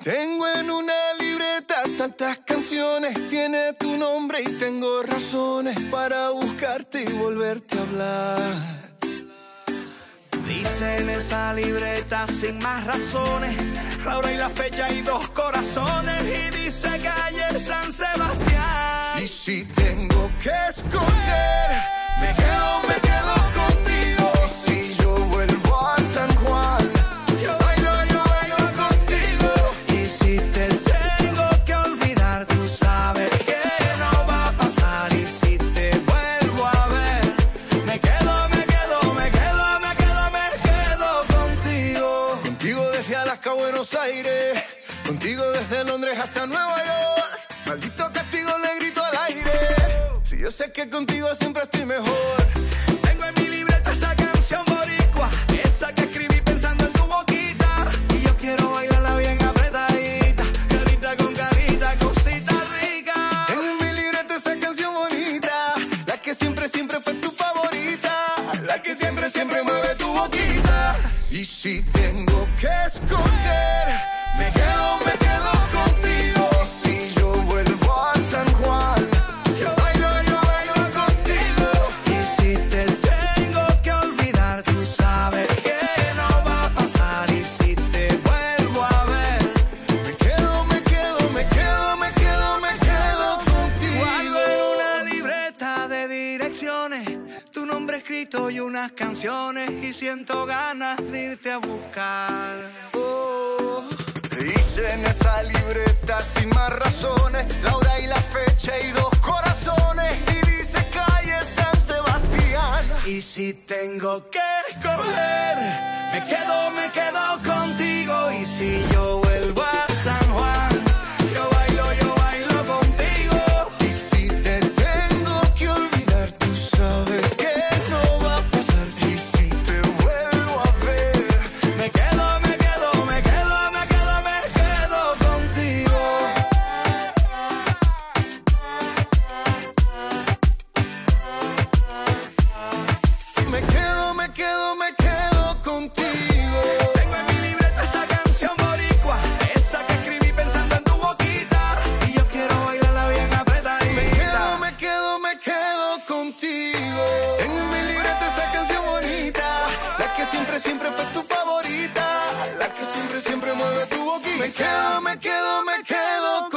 Tengo en una libreta tantas canciones, tiene tu nombre y tengo razones para buscarte y volverte a hablar. Dice en esa libreta sin más razones, la hora y la fecha y dos corazones, y dice calle San Sebastián. Y si tengo que escoger, me quedo contigo. Y si yo vuelvo a San Juan, yo bailo contigo. Y si te tengo que olvidar, tú sabes que no va a pasar. Y si te vuelvo a ver, me quedo contigo. Contigo desde Alaska a Buenos Aires, contigo desde Londres hasta Nueva York. Maldito castigo le grito al aire, si yo sé que contigo siempre estoy mejor. Tengo en mi libreta esa canción boricua, esa que escribí pensando en tu boquita. Y yo quiero bailarla bien apretadita, carita con carita, cosita rica. Tengo en mi libreta esa canción bonita, la que siempre fue tu favorita, la que siempre mueve tu boquita. Y si tengo que escoger, me quedo contigo. Y si yo vuelvo a San Juan, yo bailo contigo. Y si te tengo que olvidar, tú sabes que no va a pasar. Y si te vuelvo a ver, me quedo contigo. guardo en una libreta de direcciones tu nombre escrito y unas canciones, y siento ganas de irte a buscar. Dice en esa libreta sin más razones, la hora y la fecha y dos corazones, y dice calle San Sebastián. Y si tengo que escoger, me quedo contigo. Y si yo vuelvo a San Juan, yo bailo contigo. Y si te tengo que olvidar, tú sabes que no va a pasar. Y si te vuelvo a ver, me quedo contigo. me quedo contigo. Tengo en mi libreta esa canción boricua, esa que escribí pensando en tu boquita. Y yo quiero bailarla bien apretadita. Me quedo contigo. Tengo en mi libreta esa canción bonita, la que siempre fue tu favorita, la que siempre mueve tu boquita. Me quedo